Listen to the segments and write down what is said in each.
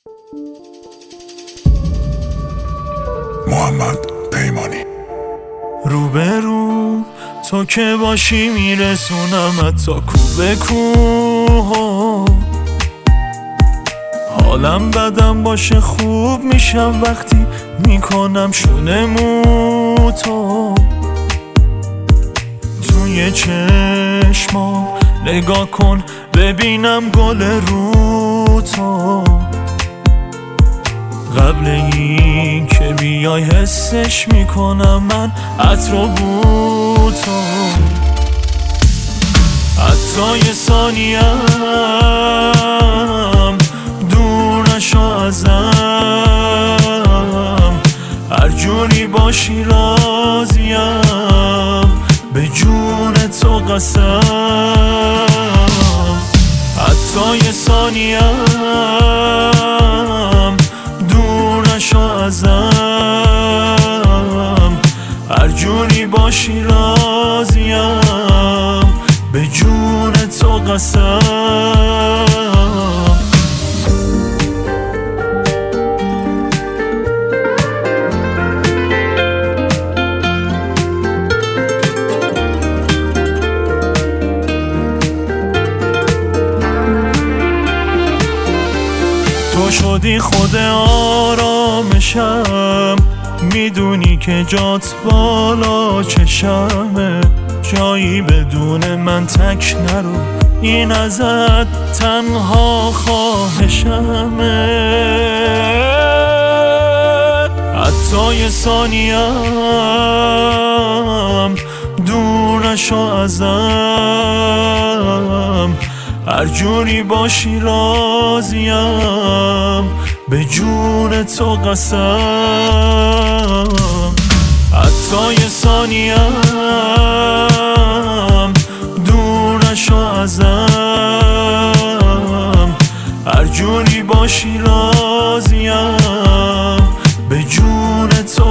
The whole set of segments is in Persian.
محمد پیمانی. روبرو تو که باشی میرسونمت تا کوبه کوه. حالم بدم باشه خوب میشم وقتی میکنم شونه موتو. توی چشمام نگاه کن ببینم گل رو تو. قبل این که بیای حسش میکنم من عطر و بو تو. حتی یه ثانیم دور نشو ازم. هر جوری باشی راضیم به جون تو قسم. حتی یه ثانیم دور نشو ازم. هر جوری باشی راضیم به جون تو قسم. تو شدی خود آرامشم، میدونی که جات بالا چشمه. جایی بدون من تک نرو، این ازت تنها خواهشمه. حتی یه ثانیم دور نشو ازم. هر جوری باشی راضیم به جون تو قسم. حتی یه ثانیم دور نشو ازم. هر جوری باشی راضیم به جون تو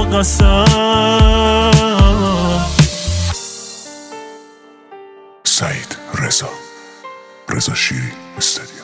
قسم. سعید رضا شیری استودیو.